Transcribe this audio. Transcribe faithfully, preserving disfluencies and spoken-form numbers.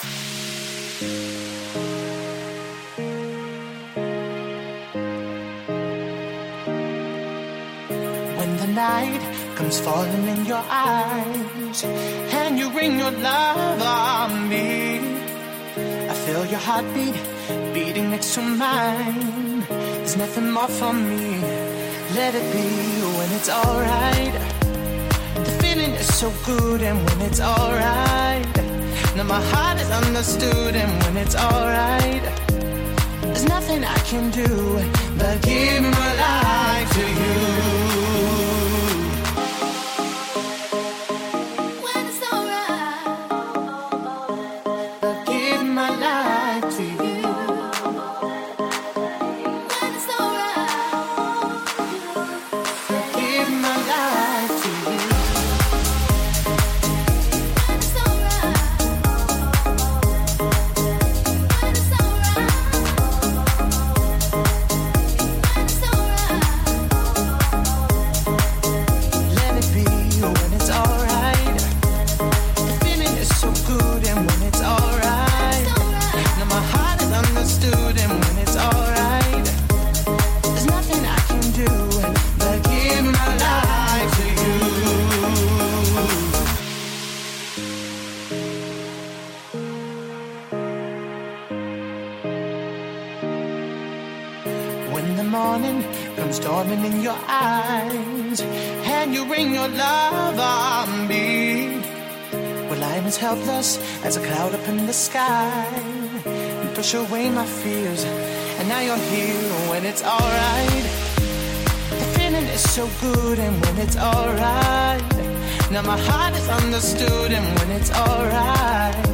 When the night comes falling in your eyes and you ring your love on me, I feel your heartbeat beating next to mine. There's nothing more for me. Let it be when it's alright. The feeling is so good, and when it's alright. Now my heart is understood, and when it's alright, there's nothing I can do but give my life to you. When it's alright, but give my life to you. When it's alright, but give my life to you. When it's alright, when it's alright, when it's alright. Let it be when it's alright. The feeling is so good, and when it's alright. Now my heart is understood, and when it's alright, there's nothing I can do but give my life to you. When the morning comes dawning in your eyes and you ring your love on me, well, I'm as helpless as a cloud up in the sky. You push away my fears, and now you're here when it's alright. The feeling is so good, and when it's alright. Now my heart is understood, and when it's alright,